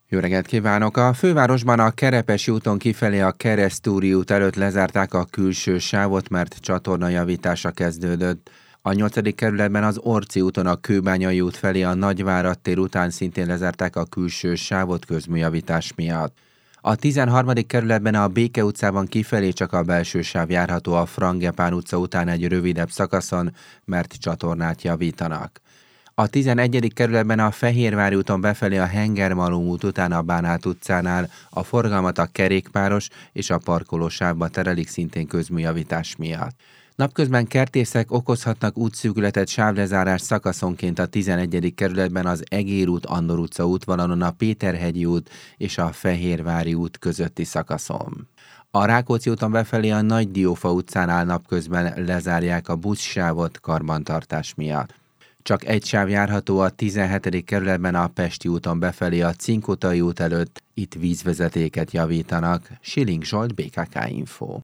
Jó reggelt kívánok! A fővárosban a Kerepesi úton kifelé a Keresztúri út előtt lezárták a külső sávot, mert csatornajavítása kezdődött. A 8. kerületben az Orci úton a Kőbányai út felé a Nagyvárad tér után szintén lezárták a külső sávot közműjavítás miatt. A 13. kerületben a Béke utcában kifelé csak a belső sáv járható a Frangepán utca után egy rövidebb szakaszon, mert csatornát javítanak. A 11. kerületben a Fehérvári úton befelé a Hengermalom út után a Bánát utcánál a forgalmat a kerékpáros és a parkolósávba terelik szintén közműjavítás miatt. Napközben kertészek okozhatnak útszűkületet sávlezárás szakaszonként a 11. kerületben az Egér út Andor utca útvonalon a Péterhegyi út és a Fehérvári út közötti szakaszon. A Rákóczi úton befelé a Nagy Diófa utcánál napközben lezárják a buszsávot karbantartás miatt. Csak egy sáv járható a 17. kerületben a Pesti úton befelé a Cinkotai út előtt, itt vízvezetéket javítanak. Siling Zsolt, BKK Info.